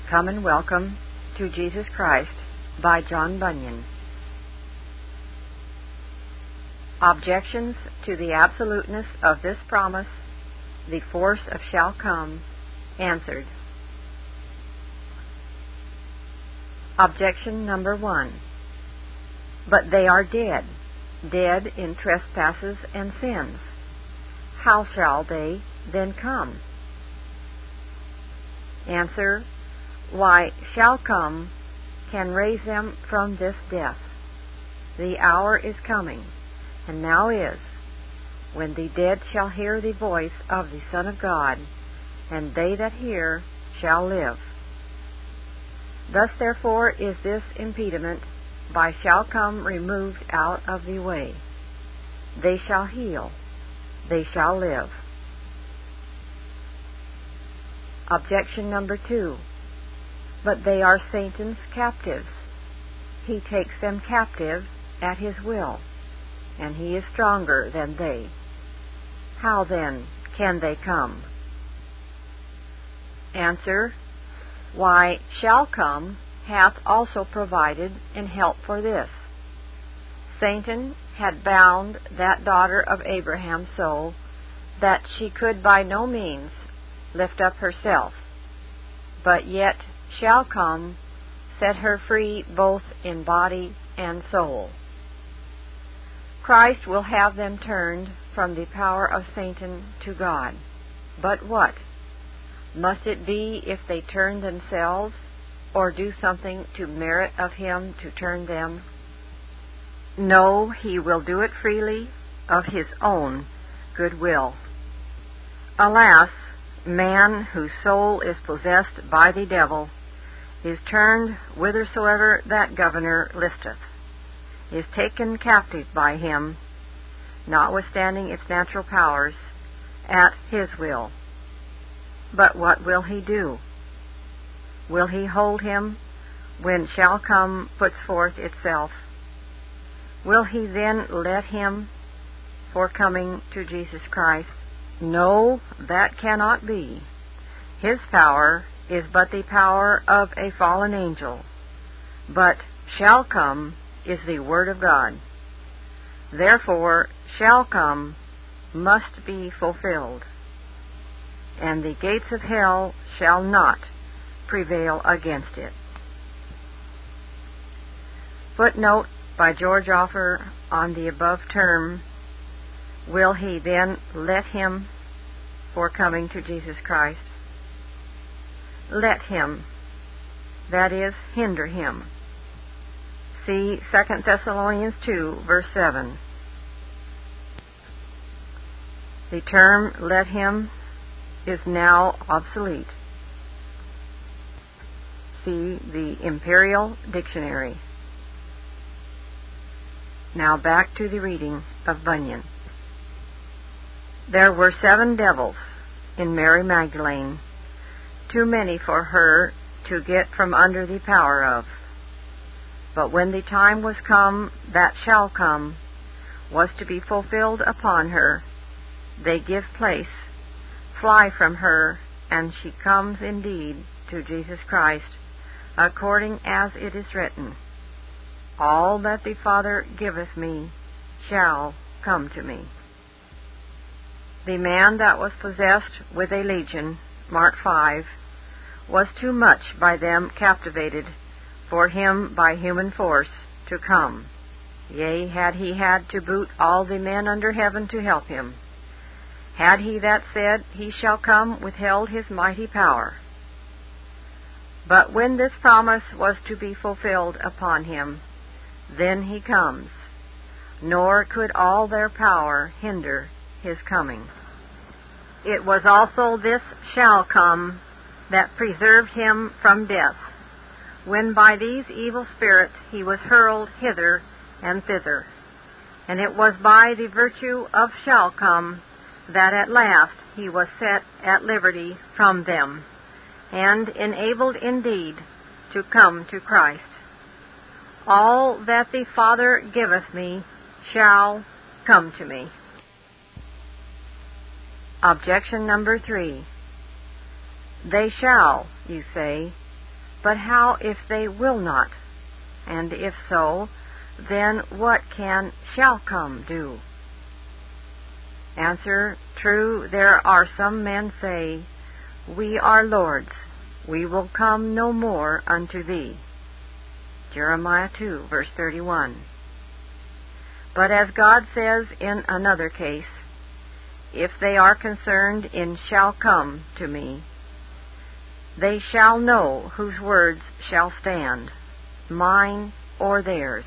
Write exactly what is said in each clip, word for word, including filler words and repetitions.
Come and Welcome to Jesus Christ by John Bunyan. Objections to the absoluteness of this promise, the force of shall come, answered. Objection number one. But they are dead, dead in trespasses and sins. How shall they then come? Answer. Why, shall come can raise them from this death. The hour is coming, and now is, when the dead shall hear the voice of the Son of God, and they that hear shall live. Thus therefore is this impediment by shall come removed out of the way. They shall heal, they shall live. Objection number two. But they are Satan's captives. He takes them captive at his will, and he is stronger than they. How then can they come? Answer. Why, shall come hath also provided in help for this. Satan had bound that daughter of Abraham so that she could by no means lift up herself, but yet shall come set her free both in body and soul. Christ will have them turned from the power of Satan to God. But what? Must it be if they turn themselves, or do something to merit of him to turn them? No, he will do it freely of his own good will. Alas, man whose soul is possessed by the devil is turned whithersoever that governor listeth, is taken captive by him, notwithstanding its natural powers, at his will. But what will he do? Will he hold him when shall come puts forth itself? Will he then let him for coming to Jesus Christ? No, that cannot be. His power is but the power of a fallen angel, but shall come is the word of God. Therefore, shall come must be fulfilled, and the gates of hell shall not prevail against it. Footnote by George Offer on the above term. Will he then let him for coming to Jesus Christ? Let him, that is, hinder him. See Second Thessalonians two, verse seven. The term let him is now obsolete. See the Imperial Dictionary. Now back to the reading of Bunyan. There were seven devils in Mary Magdalene, too many for her to get from under the power of. But when the time was come that shall come was to be fulfilled upon her, they give place, fly from her, and she comes indeed to Jesus Christ, according as it is written, All that the Father giveth me shall come to me. The man that was possessed with a legion, Mark five, was too much by them captivated for him by human force to come. Yea, had he had to boot all the men under heaven to help him, had he that said, He shall come, withheld his mighty power. But when this promise was to be fulfilled upon him, then he comes, nor could all their power hinder his coming. It was also this shall come that preserved him from death, when by these evil spirits he was hurled hither and thither. And it was by the virtue of shall come that at last he was set at liberty from them, and enabled indeed to come to Christ. All that the Father giveth me shall come to me. Objection number three. They shall, you say. But how if they will not? And if so, then what can shall come do? Answer, true, there are some men say, We are Lord's, we will come no more unto thee. Jeremiah two, verse thirty-one. But as God says in another case, if they are concerned in shall come to me, they shall know whose words shall stand, mine or theirs.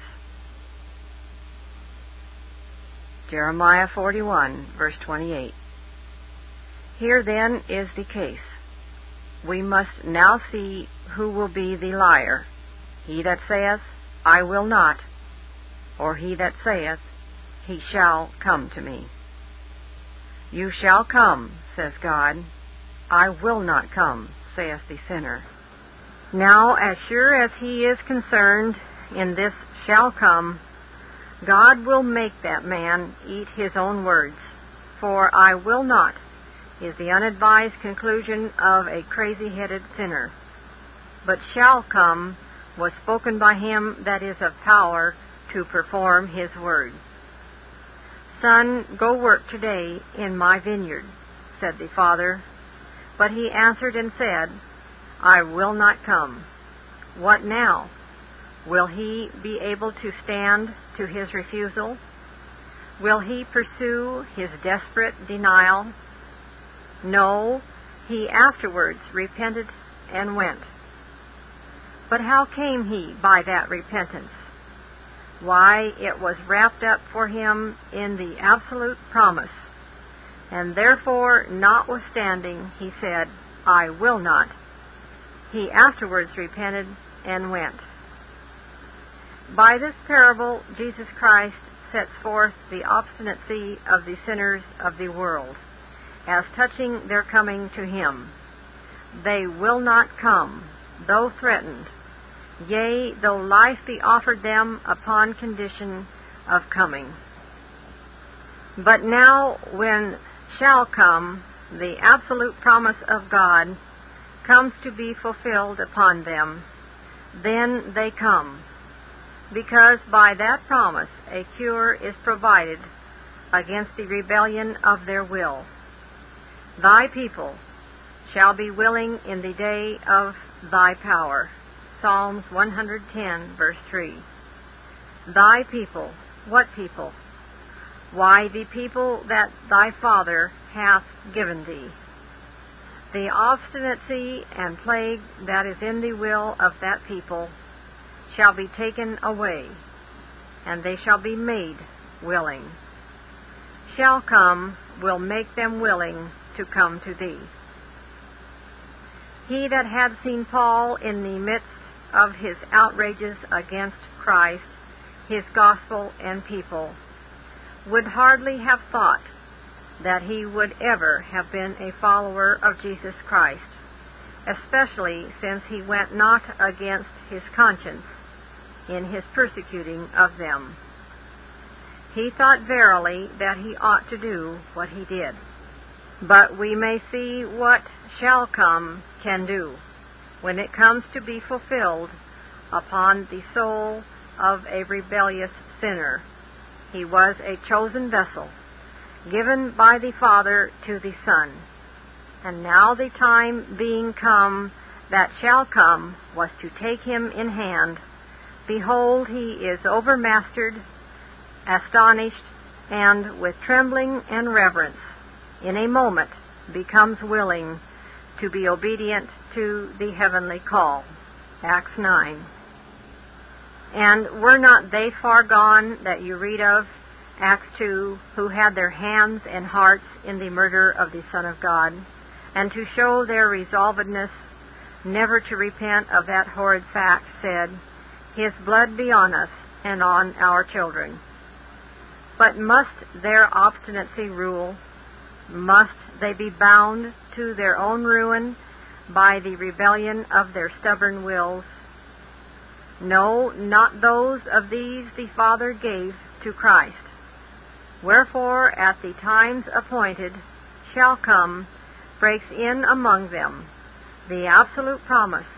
Jeremiah forty-one, verse twenty-eight. Here then is the case. We must now see who will be the liar, he that saith, I will not, or he that saith, he shall come to me. You shall come, says God. I will not come, saith the sinner. Now, as sure as he is concerned in this shall come, God will make that man eat his own words, for I will not is the unadvised conclusion of a crazy-headed sinner. But shall come was spoken by him that is of power to perform his word. Son, go work today in my vineyard, said the father. But he answered and said, I will not come. What now? Will he be able to stand to his refusal? Will he pursue his desperate denial? No, he afterwards repented and went. But how came he by that repentance? Why, it was wrapped up for him in the absolute promise, and therefore, notwithstanding, he said, I will not. He afterwards repented and went. By this parable, Jesus Christ sets forth the obstinacy of the sinners of the world, as touching their coming to him. They will not come, though threatened, yea, though life be offered them upon condition of coming. But now, when shall come, the absolute promise of God comes to be fulfilled upon them, then they come, because by that promise a cure is provided against the rebellion of their will. Thy people shall be willing in the day of thy power. Psalms one hundred ten, verse three. Thy people, what people? Why, the people that thy Father hath given thee. The obstinacy and plague that is in the will of that people shall be taken away, and they shall be made willing. Shall come will make them willing to come to thee. He that had seen Paul in the midst of his outrages against Christ, his gospel and people, would hardly have thought that he would ever have been a follower of Jesus Christ, especially since he went not against his conscience in his persecuting of them. He thought verily that he ought to do what he did. But we may see what shall come can do when it comes to be fulfilled upon the soul of a rebellious sinner. He was a chosen vessel, given by the Father to the Son. And now the time being come that shall come was to take him in hand. Behold, he is overmastered, astonished, and with trembling and reverence, in a moment becomes willing to be obedient to the heavenly call. Acts nine. And were not they far gone that you read of, Acts two, who had their hands and hearts in the murder of the Son of God, and to show their resolvedness never to repent of that horrid fact, said, His blood be on us and on our children. But must their obstinacy rule? Must they be bound to their own ruin by the rebellion of their stubborn wills? No, not those of these the Father gave to Christ. Wherefore, at the times appointed, shall come, breaks in among them, the absolute promise,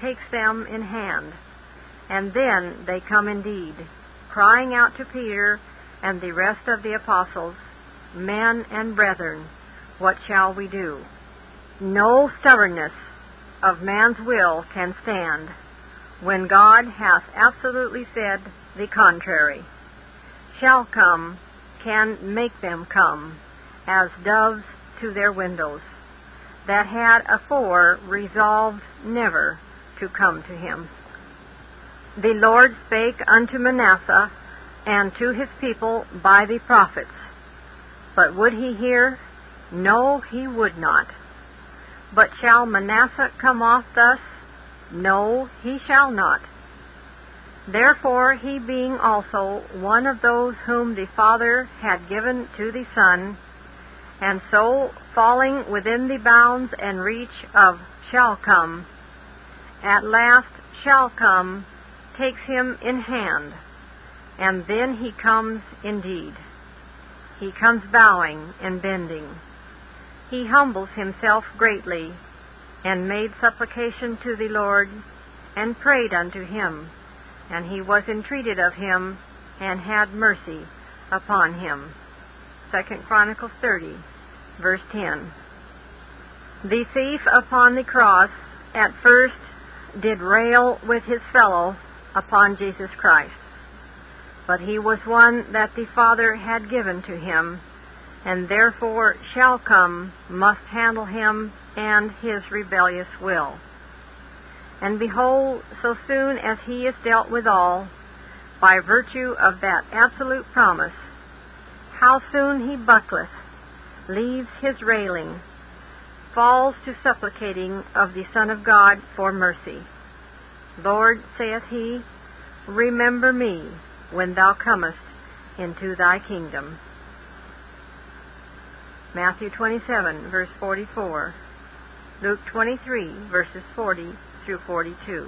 takes them in hand. And then they come indeed, crying out to Peter and the rest of the apostles, Men and brethren, what shall we do? No stubbornness of man's will can stand when God hath absolutely said the contrary. Shall come can make them come, as doves to their windows, that had afore resolved never to come to him. The Lord spake unto Manasseh and to his people by the prophets. But would he hear? No, he would not. But shall Manasseh come off thus? No, he shall not. Therefore he being also one of those whom the Father had given to the Son, and so falling within the bounds and reach of shall come, at last shall come, takes him in hand, and then he comes indeed. He comes bowing and bending. He humbles himself greatly, and made supplication to the Lord, and prayed unto him, and he was entreated of him, and had mercy upon him. Second Chronicles thirty, verse ten. The thief upon the cross at first did rail with his fellow upon Jesus Christ, but he was one that the Father had given to him, and therefore shall come must handle him and his rebellious will. And behold, so soon as he is dealt withal, by virtue of that absolute promise, how soon he buckleth, leaves his railing, falls to supplicating of the Son of God for mercy. Lord, saith he, remember me when thou comest into thy kingdom. Matthew twenty-seven, verse forty-four. Luke twenty-three, verses forty through forty-two.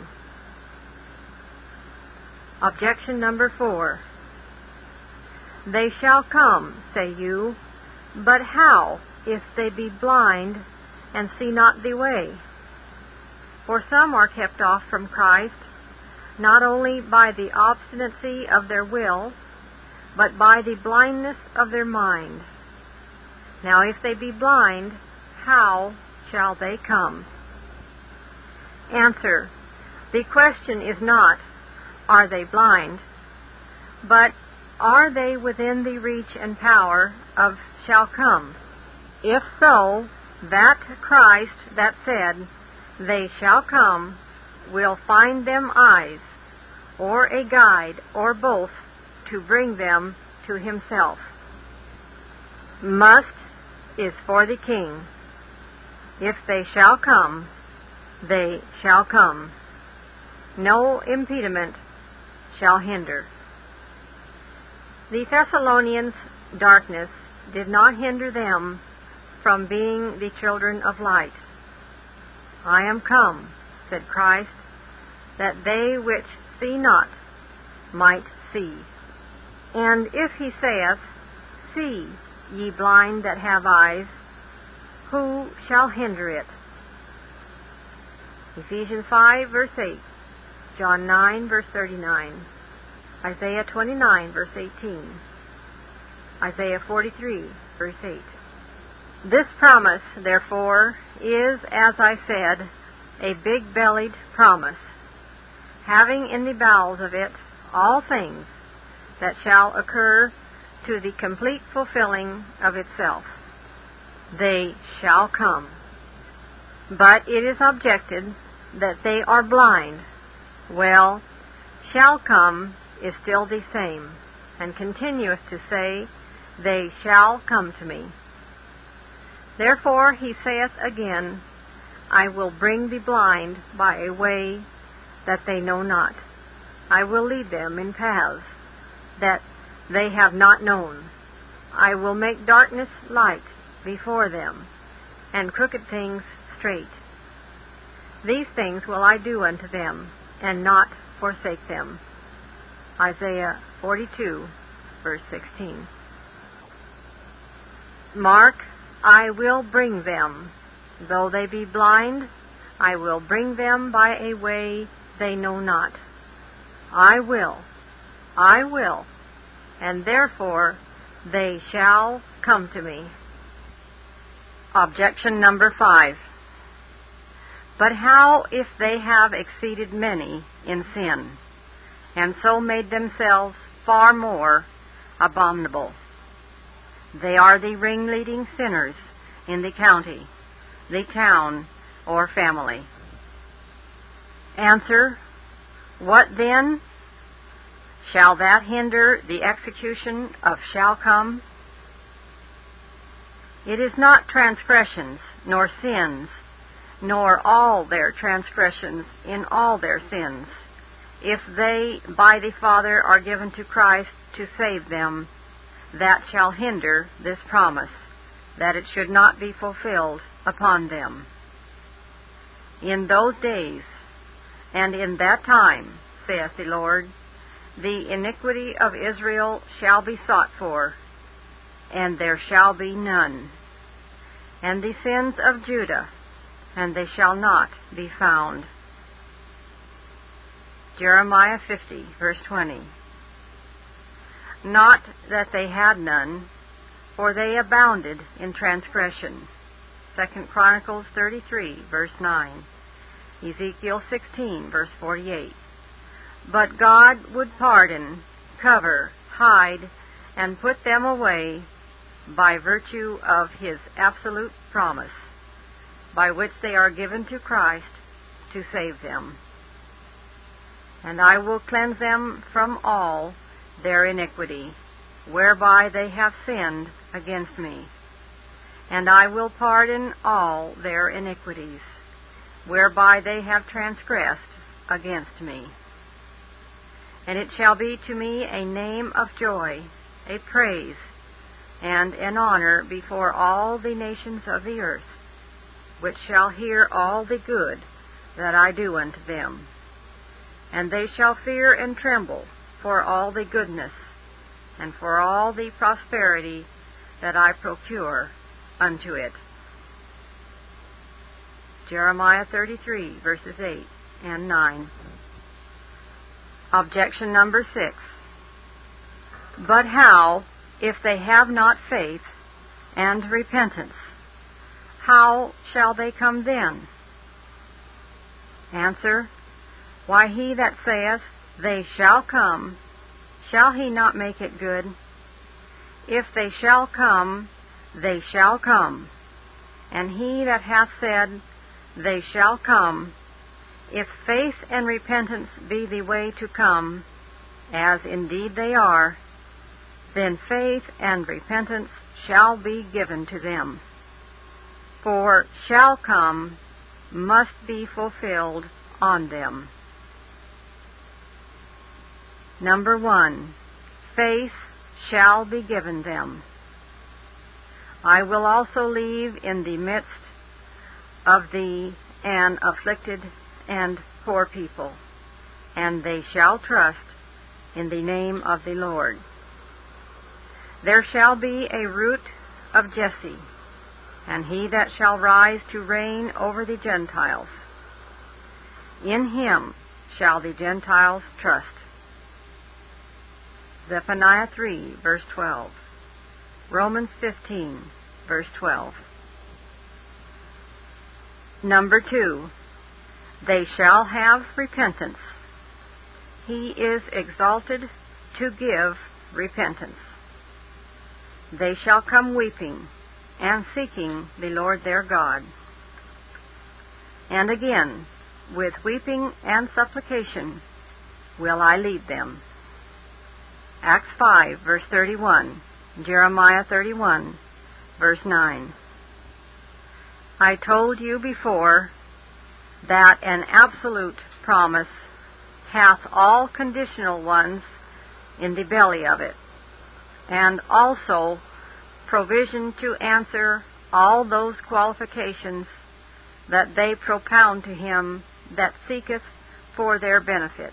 Objection number four. They shall come, say you, but how, if they be blind and see not the way? For some are kept off from Christ, not only by the obstinacy of their will, but by the blindness of their mind. Now if they be blind, how shall they come? Answer. The question is not, are they blind, but are they within the reach and power of shall come? If so, that Christ that said, they shall come, will find them eyes, or a guide, or both, to bring them to himself. Must is for the king. If they shall come, they shall come. No impediment shall hinder. The Thessalonians' darkness did not hinder them from being the children of light. I am come, said Christ, that they which see not might see. And if he saith, see, ye blind that have eyes, who shall hinder it? Ephesians five, verse eight, John nine, verse thirty-nine, Isaiah twenty-nine, verse eighteen, Isaiah forty-three, verse eight. This promise, therefore, is, as I said, a big-bellied promise, having in the bowels of it all things that shall occur to the complete fulfilling of itself. They shall come. But it is objected that they are blind. Well, shall come is still the same, and continueth to say, they shall come to me. Therefore he saith again, I will bring the blind by a way that they know not. I will lead them in paths that they have not known. I will make darkness light before them, and crooked things straight. These things will I do unto them, and not forsake them. Isaiah forty-two, verse sixteen. Mark, I will bring them, though they be blind, I will bring them by a way they know not. I will, I will, and therefore they shall come to me. Objection number five. But how if they have exceeded many in sin, and so made themselves far more abominable? They are the ringleading sinners in the county, the town, or family. Answer: what then? Shall that hinder the execution of shall come? It is not transgressions, nor sins, nor all their transgressions in all their sins, if they by the Father are given to Christ to save them, that shall hinder this promise, that it should not be fulfilled upon them. In those days, and in that time, saith the Lord, the iniquity of Israel shall be sought for, and there shall be none, and the sins of Judah, and they shall not be found. Jeremiah fifty, verse twenty. Not that they had none, for they abounded in transgression. Second Chronicles thirty-three, verse nine. Ezekiel sixteen, verse forty-eight. But God would pardon, cover, hide, and put them away by virtue of his absolute promise, by which they are given to Christ to save them. And I will cleanse them from all their iniquity, whereby they have sinned against me. And I will pardon all their iniquities, whereby they have transgressed against me. And it shall be to me a name of joy, a praise, and an honor before all the nations of the earth, which shall hear all the good that I do unto them. And they shall fear and tremble for all the goodness, and for all the prosperity that I procure unto it. Jeremiah thirty-three, verses eight and nine. Objection number six. But how, if they have not faith and repentance, how shall they come then? Answer: why, he that saith, they shall come, shall he not make it good? If they shall come, they shall come. And he that hath said, they shall come, if faith and repentance be the way to come, as indeed they are, then faith and repentance shall be given to them. For shall come must be fulfilled on them. Number one, faith shall be given them. I will also leave in the midst of thee an afflicted and poor people, and they shall trust in the name of the Lord. There shall be a root of Jesse, and he that shall rise to reign over the Gentiles. In him shall the Gentiles trust. Zephaniah three, verse twelve. Romans fifteen, verse twelve. Number two, they shall have repentance. He is exalted to give repentance. They shall come weeping and seeking the Lord their God. And again, with weeping and supplication will I lead them. Acts five, verse thirty-one, Jeremiah thirty-one, verse nine. I told you before that an absolute promise hath all conditional ones in the belly of it, and also provision to answer all those qualifications that they propound to him that seeketh for their benefit.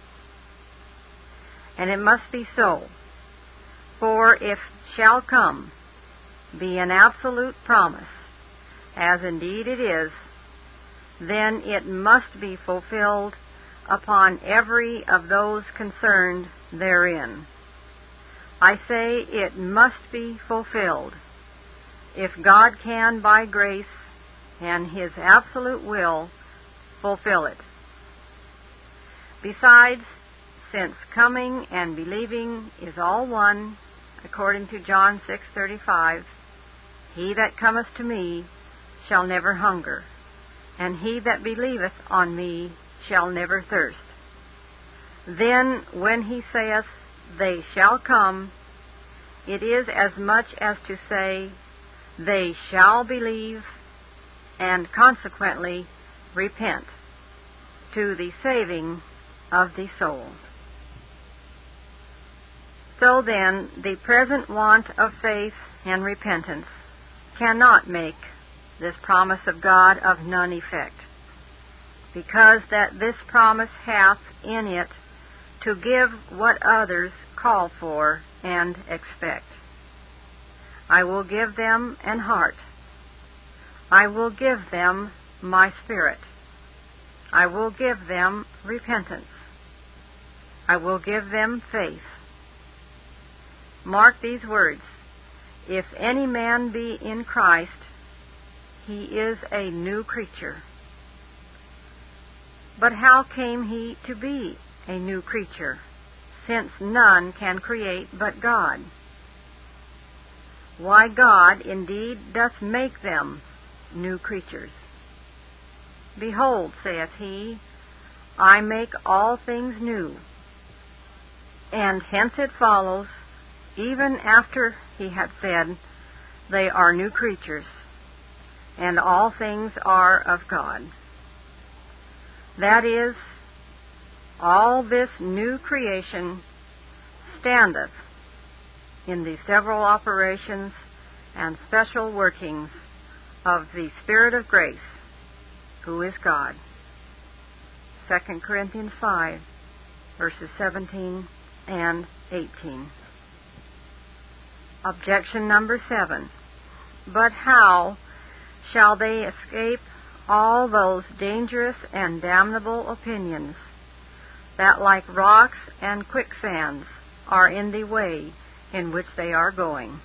And it must be so, for if shall come be an absolute promise, as indeed it is, then it must be fulfilled upon every of those concerned therein. I say it must be fulfilled, if God can, by grace and His absolute will, fulfill it. Besides, since coming and believing is all one, according to John six thirty-five, he that cometh to me shall never hunger, and he that believeth on me shall never thirst. Then when he saith, they shall come, it is as much as to say, they shall believe, and consequently repent, to the saving of the soul. So then, the present want of faith and repentance cannot make this promise of God of none effect, because that this promise hath in it to give what others call for and expect. I will give them an heart. I will give them my Spirit. I will give them repentance. I will give them faith. Mark these words. If any man be in Christ, he is a new creature. But how came he to be a new creature, since none can create but God? Why, God indeed doth make them new creatures. Behold, saith he, I make all things new. And hence it follows, even after he had said, they are new creatures, and all things are of God. That is, all this new creation standeth in the several operations and special workings of the Spirit of grace, who is God. Second Corinthians five, verses seventeen and eighteen. Objection number seven. But how shall they escape all those dangerous and damnable opinions that, like rocks and quicksands, are in the way in which they are going?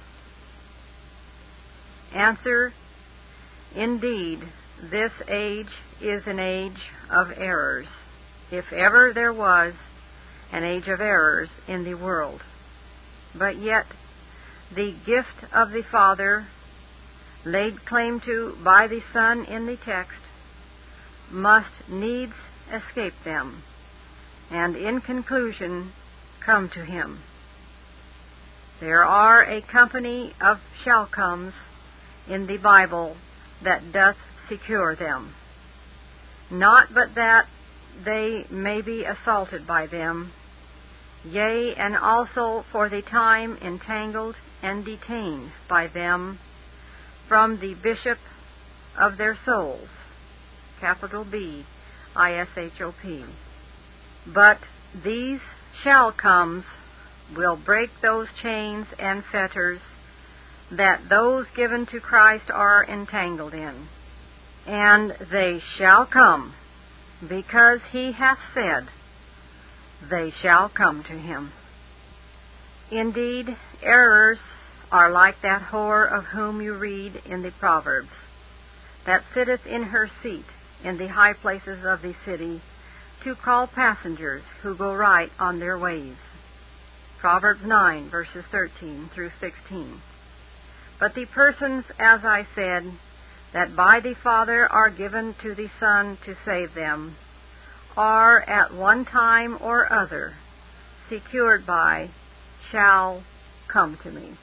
Answer: indeed, this age is an age of errors, if ever there was an age of errors in the world. But yet, the gift of the Father, laid claim to by the Son in the text, must needs escape them, and in conclusion come to Him. There are a company of shall comes in the Bible that doth secure them, not but that they may be assaulted by them, yea, and also for the time entangled and detained by them from the bishop of their souls, capital B, I S H O P. But these shall comes will break those chains and fetters that those given to Christ are entangled in. And they shall come, because He hath said, they shall come to Him. Indeed, errors are like that whore of whom you read in the Proverbs, that sitteth in her seat in the high places of the city, to call passengers who go right on their ways. Proverbs nine, verses thirteen through sixteen. But the persons, as I said, that by the Father are given to the Son to save them, are at one time or other secured by shall come to me.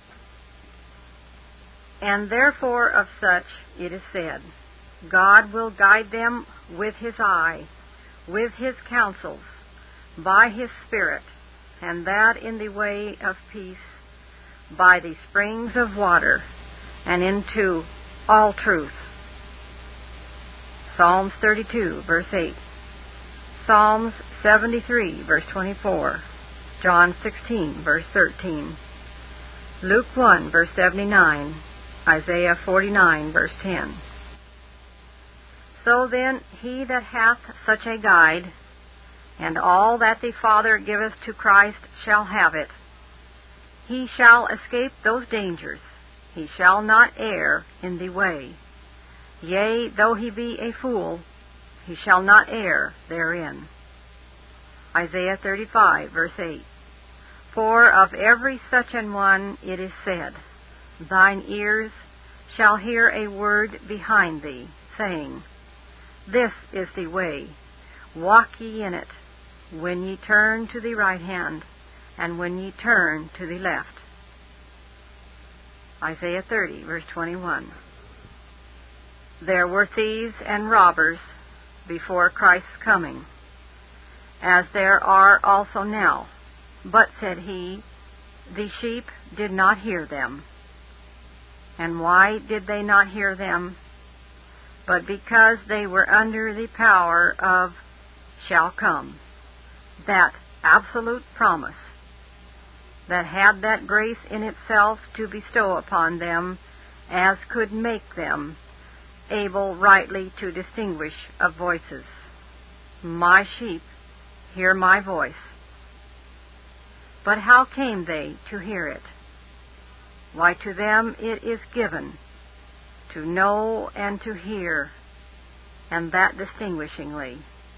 And therefore of such it is said, God will guide them with His eye, with His counsels, by His Spirit, and that in the way of peace, by the springs of water, and into all truth. Psalms thirty-two, verse eight. Psalms seventy-three, verse twenty-four. John sixteen, verse thirteen. Luke one, verse seventy-nine. Isaiah forty-nine, verse ten. So then he that hath such a guide, and all that the Father giveth to Christ shall have it, he shall escape those dangers, he shall not err in the way. Yea, though he be a fool, he shall not err therein. Isaiah thirty-five, verse eight. For of every such an one it is said, Thine ears shall hear a word behind thee, saying, This is the way, walk ye in it, when ye turn to the right hand, and when ye turn to the left. Isaiah thirty, verse twenty-one. There were thieves and robbers before Christ's coming, as there are also now. But, said he, the sheep did not hear them. And why did they not hear them? But because they were under the power of shall come, that absolute promise that had that grace in itself to bestow upon them as could make them able rightly to distinguish of voices. My sheep hear my voice. But how came they to hear it? Why, to them it is given to know and to hear, and that distinguishingly.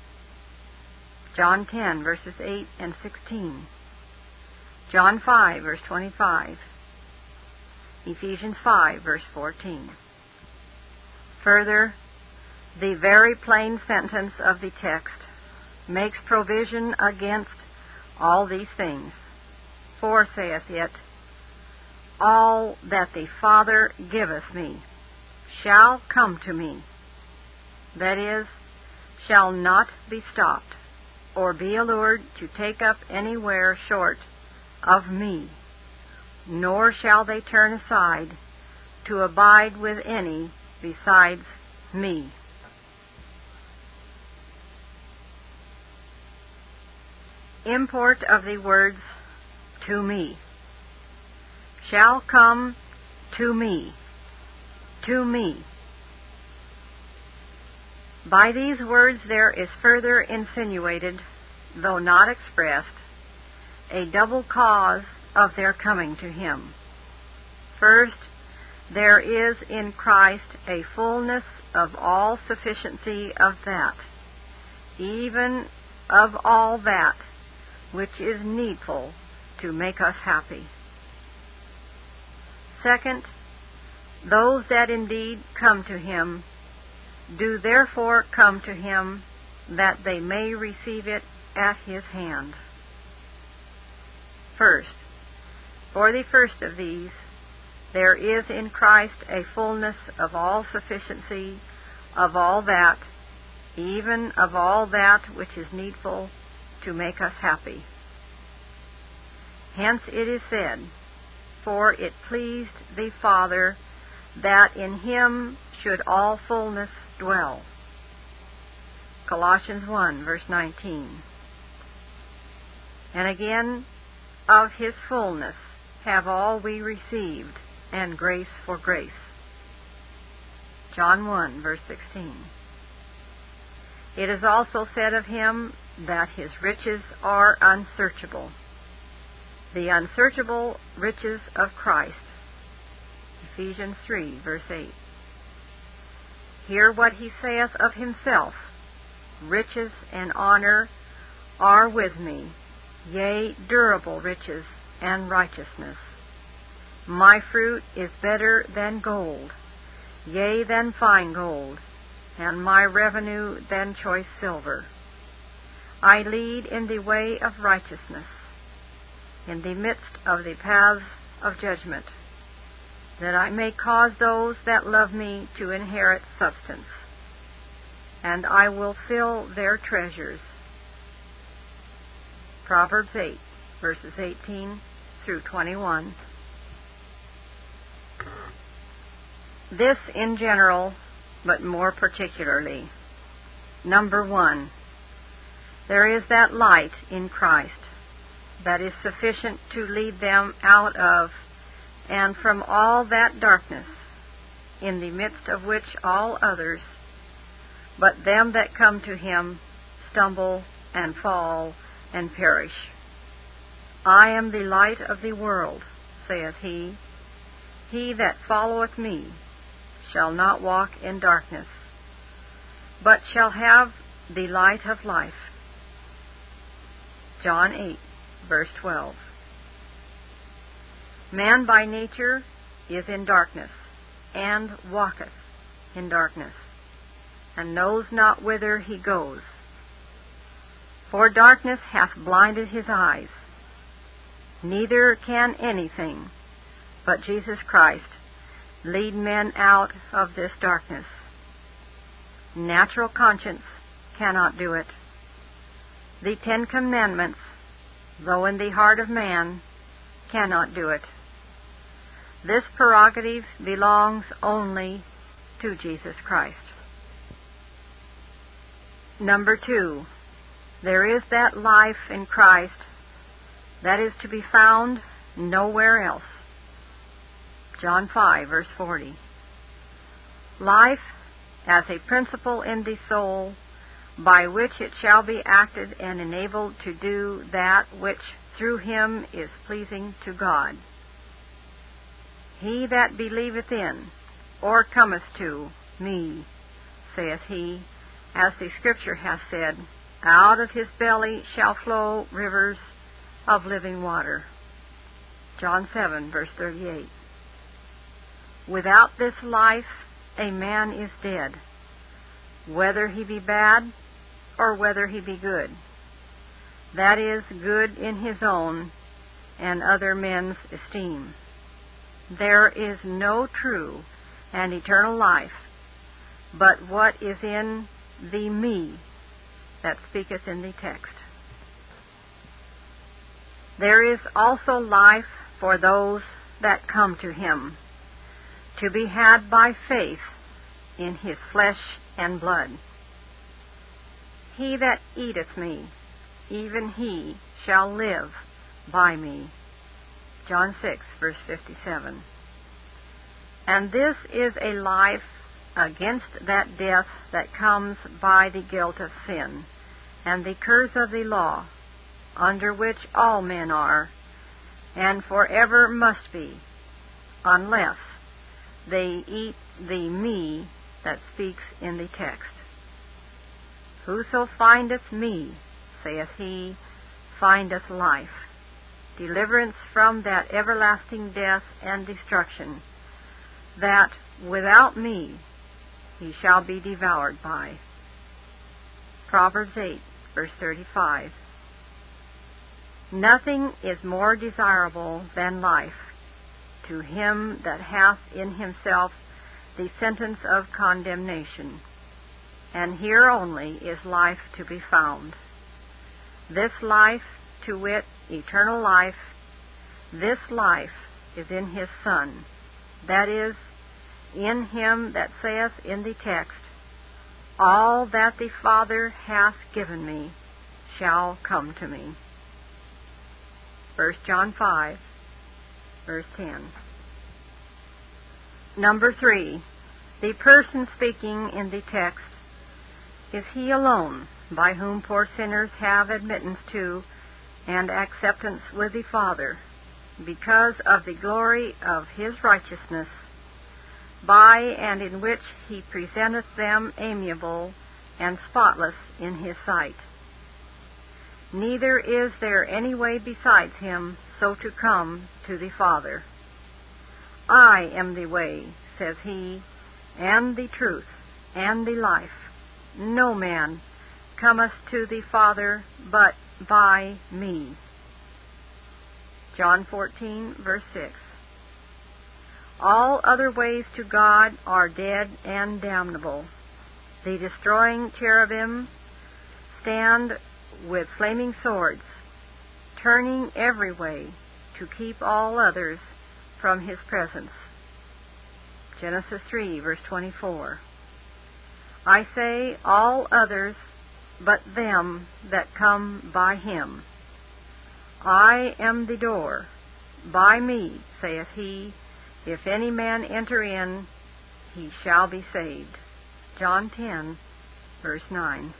John ten, verses eight and sixteen. John five, verse twenty-five. Ephesians five, verse fourteen. Further, the very plain sentence of the text makes provision against all these things. For, saith it, All that the Father giveth me shall come to me. That is, shall not be stopped, or be allured to take up anywhere short of me, nor shall they turn aside to abide with any besides me. Import of the words to me. Shall come to me. To me. By these words there is further insinuated, though not expressed, a double cause of their coming to him. First, there is in Christ a fullness of all sufficiency of that, even of all that which is needful to make us happy. Second, those that indeed come to him do therefore come to him that they may receive it at his hand. First, for the first of these, there is in Christ a fullness of all sufficiency of all that, even of all that which is needful to make us happy. Hence it is said, For it pleased the Father that in him should all fullness dwell. Colossians one, verse nineteen. And again, of his fullness have all we received, and grace for grace. John one, verse sixteen. It is also said of him that his riches are unsearchable. The unsearchable riches of Christ. Ephesians three, verse eight. Hear what he saith of himself. Riches and honor are with me, yea, durable riches and righteousness. My fruit is better than gold, yea, than fine gold, and my revenue than choice silver. I lead in the way of righteousness, in the midst of the paths of judgment, that I may cause those that love me to inherit substance, and I will fill their treasures. Proverbs eight, verses eighteen through twenty-one. This in general, but more particularly. Number one, there is that light in Christ that is sufficient to lead them out of and from all that darkness, in the midst of which all others but them that come to him stumble and fall and perish. I am the light of the world, saith he. He that followeth me shall not walk in darkness, but shall have the light of life. John eight, verse twelve. Man by nature is in darkness, and walketh in darkness, and knows not whither he goes. For darkness hath blinded his eyes. Neither can anything but Jesus Christ lead men out of this darkness. Natural conscience cannot do it. The Ten Commandments, though in the heart of man, cannot do it. This prerogative belongs only to Jesus Christ. Number two, there is that life in Christ that is to be found nowhere else. John five, verse forty. Life as a principle in the soul, by which it shall be acted and enabled to do that which through him is pleasing to God. He that believeth in, or cometh to, me, saith he, as the Scripture hath said, out of his belly shall flow rivers of living water. John seven, verse thirty-eight. Without this life, a man is dead, whether he be bad or whether he be good. That is, good in his own and other men's esteem. There is no true and eternal life, but what is in the me that speaketh in the text. There is also life for those that come to him, to be had by faith in his flesh and blood. He that eateth me, even he shall live by me. John six, verse fifty-seven. And this is a life against that death that comes by the guilt of sin, and the curse of the law, under which all men are, and forever must be, unless they eat the me that speaks in the text. Whoso findeth me, saith he, findeth life, deliverance from that everlasting death and destruction, that without me he shall be devoured by. Proverbs eight, verse thirty-five. Nothing is more desirable than life to him that hath in himself the sentence of condemnation, and here only is life to be found. This life, to wit, eternal life, this life is in his Son, that is, in him that saith in the text, all that the Father hath given me shall come to me. First John five, verse ten. Number three, the person speaking in the text is he alone by whom poor sinners have admittance to and acceptance with the Father, because of the glory of his righteousness, by and in which he presenteth them amiable and spotless in his sight. Neither is there any way besides him so to come to the Father. I am the way, says he, and the truth, and the life. No man cometh to the Father but by me. John fourteen, verse six. All other ways to God are dead and damnable. The destroying cherubim stand with flaming swords, turning every way to keep all others from his presence. Genesis three, verse twenty-four. I say all others but them that come by him. I am the door. By me, saith he, if any man enter in, he shall be saved. John ten, verse nine.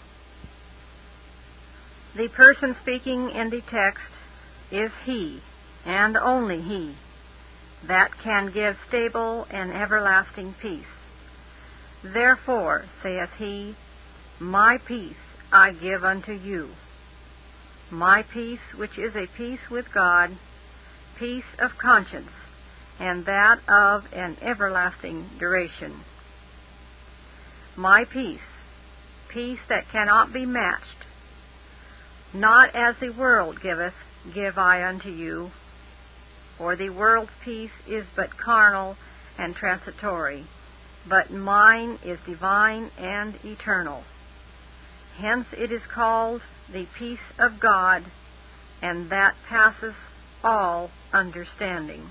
The person speaking in the text is He, and only He, that can give stable and everlasting peace. Therefore, saith He, My peace I give unto you. My peace, which is a peace with God, peace of conscience, and that of an everlasting duration. My peace, peace that cannot be matched. Not as the world giveth, give I unto you. For the world's peace is but carnal and transitory, but mine is divine and eternal. Hence it is called the peace of God, and that passeth all understanding.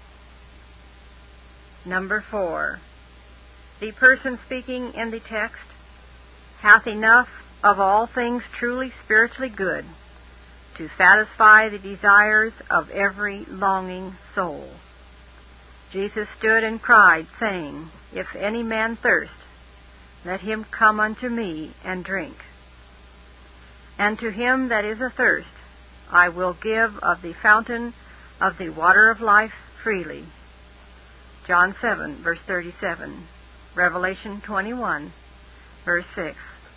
Number four. The person speaking in the text hath enough of all things truly spiritually good to satisfy the desires of every longing soul. Jesus stood and cried, saying, If any man thirst, let him come unto me and drink. And to him that is athirst, I will give of the fountain of the water of life freely. John seven, verse thirty-seven. Revelation twenty-one, verse six.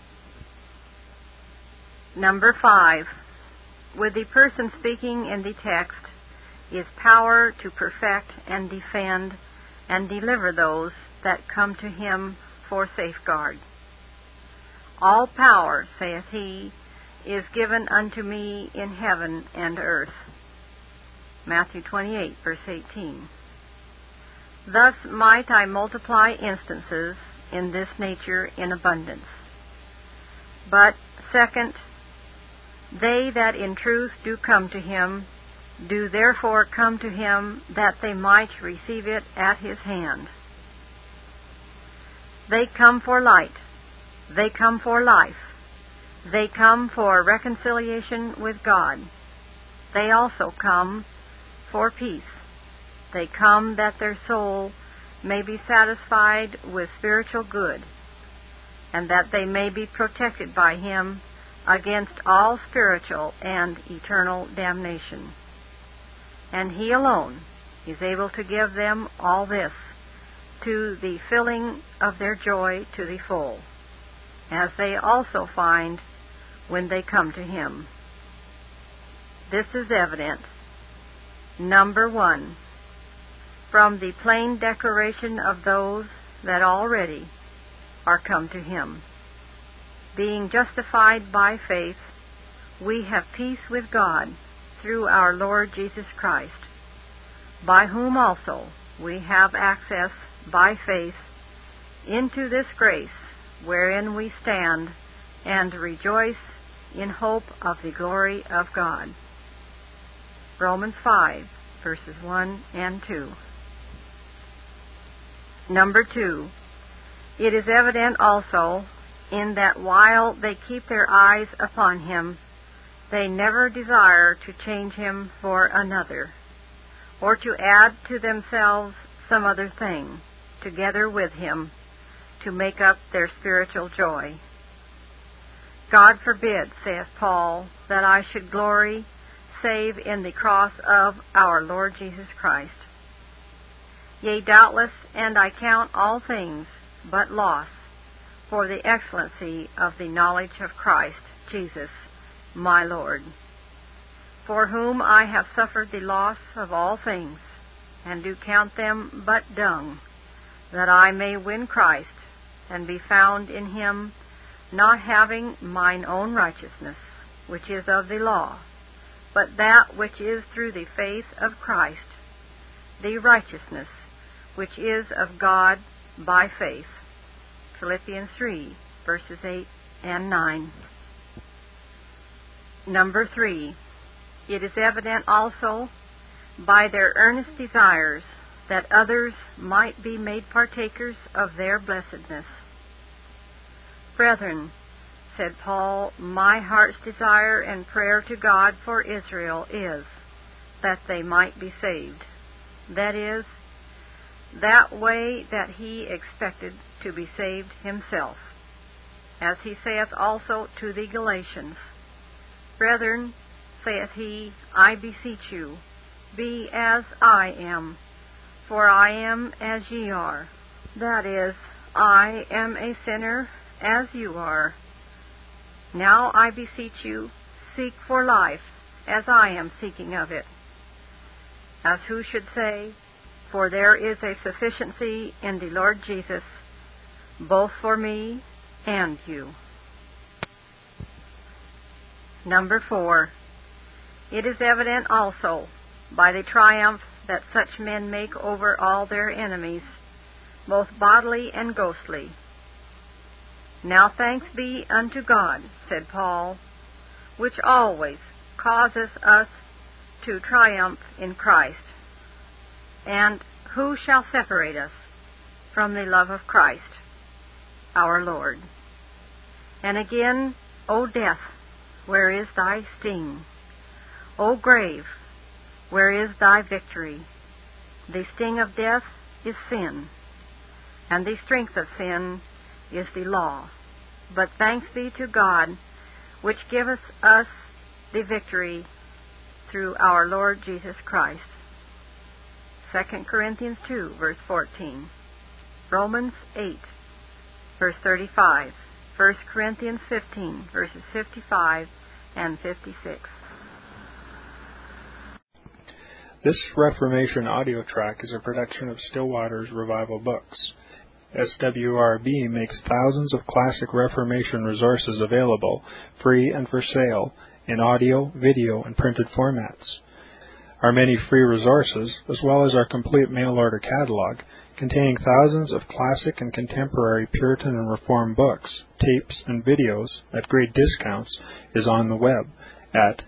Number five. With the person speaking in the text is power to perfect and defend and deliver those that come to him for safeguard. All power, saith he, is given unto me in heaven and earth. Matthew twenty-eight, verse eighteen. Thus might I multiply instances in this nature in abundance. But, second, they that in truth do come to him, do therefore come to him that they might receive it at his hand. They come for light. They come for life. They come for reconciliation with God. They also come for peace. They come that their soul may be satisfied with spiritual good, and that they may be protected by him against all spiritual and eternal damnation. And he alone is able to give them all this, to the filling of their joy to the full, as they also find when they come to him. This is evident, number one, from the plain declaration of those that already are come to him. Being justified by faith, we have peace with God through our Lord Jesus Christ, by whom also we have access by faith into this grace wherein we stand and rejoice in hope of the glory of God. Romans five, verses one and two. Number two, it is evident also in that while they keep their eyes upon him, they never desire to change him for another, or to add to themselves some other thing, together with him, to make up their spiritual joy. God forbid, saith Paul, that I should glory save in the cross of our Lord Jesus Christ. Yea, doubtless, and I count all things but loss, for the excellency of the knowledge of Christ Jesus, my Lord, for whom I have suffered the loss of all things, and do count them but dung, that I may win Christ, and be found in him, not having mine own righteousness, which is of the law, but that which is through the faith of Christ, the righteousness which is of God by faith. Philippians three, verses eight and nine. Number three, it is evident also by their earnest desires that others might be made partakers of their blessedness. Brethren, said Paul, my heart's desire and prayer to God for Israel is that they might be saved. That is, that way that he expected to be saved himself. as he saith also to the Galatians, Brethren, saith he, I beseech you, be as I am, for I am as ye are. That is, I am a sinner as you are. Now I beseech you, seek for life, as I am seeking of it. As who should say, For there is a sufficiency in the Lord Jesus, both for me and you. Number four. It is evident also by the triumph that such men make over all their enemies, both bodily and ghostly. Now thanks be unto God, said Paul, which always causes us to triumph in Christ. And who shall separate us from the love of Christ, our Lord? And again, O death, where is thy sting? O grave, where is thy victory? The sting of death is sin, and the strength of sin is the law. But thanks be to God, which giveth us the victory through our Lord Jesus Christ. Second Corinthians two, verse fourteen. Romans eight, verse thirty-five. First Corinthians fifteen, verses fifty-five and fifty-six. This Reformation audio track is a production of Still Waters Revival Books. S W R B makes thousands of classic Reformation resources available, free and for sale, in audio, video, and printed formats. Our many free resources, as well as our complete mail-order catalog, containing thousands of classic and contemporary Puritan and Reform books, tapes, and videos at great discounts, is on the web at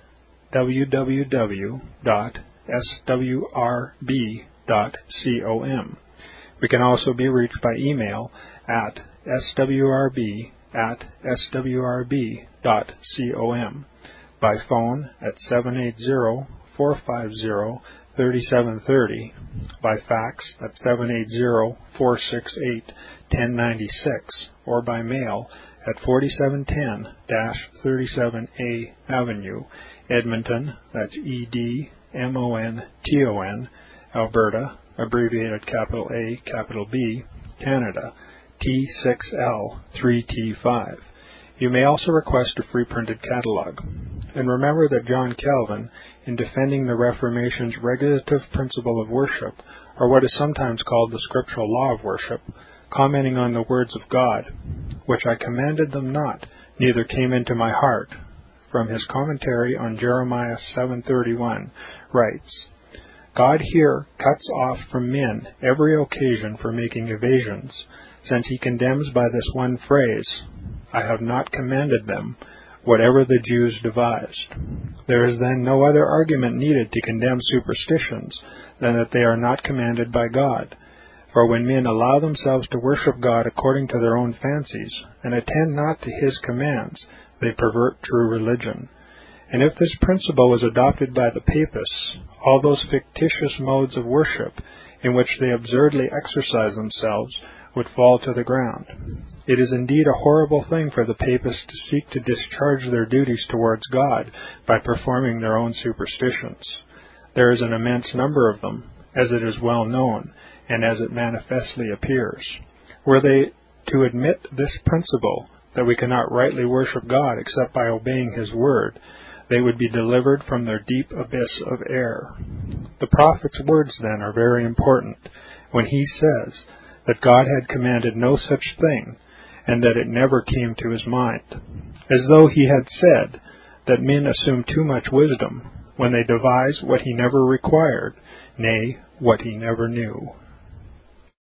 w w w dot s w r b dot com. We can also be reached by email at s w r b at s w r b dot com, by phone at seven eight zero, four five zero, three seven three zero, by fax at seven eight zero, four six eight, one zero nine six, or by mail at forty-seven ten thirty-seven A Avenue, Edmonton, that's E D M O N T O N, Alberta, abbreviated capital A, capital B, Canada, T six L three T five. You may also request a free printed catalog. And remember that John Calvin, in defending the Reformation's regulative principle of worship, or what is sometimes called the scriptural law of worship, commenting on the words of God, which I commanded them not, neither came into my heart, from his commentary on Jeremiah seven thirty-one, writes, God here cuts off from men every occasion for making evasions, since he condemns by this one phrase, I have not commanded them, whatever the Jews devised. There is then no other argument needed to condemn superstitions than that they are not commanded by God. For when men allow themselves to worship God according to their own fancies, and attend not to his commands, they pervert true religion. And if this principle was adopted by the papists, all those fictitious modes of worship in which they absurdly exercise themselves would fall to the ground. It is indeed a horrible thing for the papists to seek to discharge their duties towards God by performing their own superstitions. There is an immense number of them, as it is well known, and as it manifestly appears. Were they to admit this principle, that we cannot rightly worship God except by obeying his word, they would be delivered from their deep abyss of error. The prophet's words, then, are very important, when he says that God had commanded no such thing, and that it never came to his mind, as though he had said that men assume too much wisdom when they devise what he never required, nay, what he never knew.